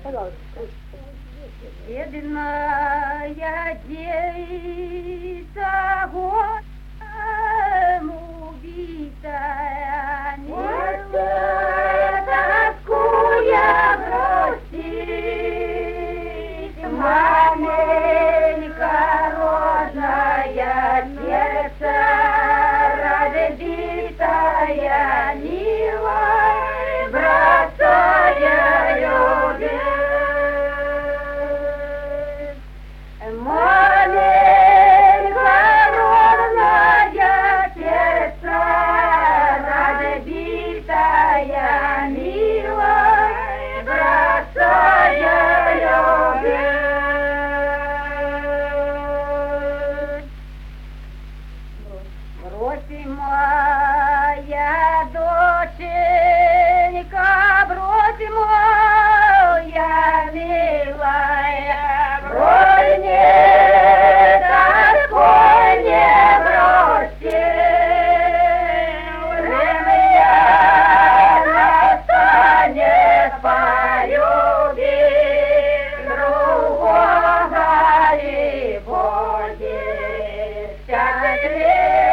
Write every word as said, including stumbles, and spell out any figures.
Бедная девица горем убитая, нельзя тоскуя грустить. Маменька родная, сердце разбитая, милая, бросая любовь. Маменька родная, сердце разбитая, милая, бросая любовь. Брось, моя доченька, брось, моя милая, брось, не тоской не бросьте, время настанет, полюбить другого и будет счастлив.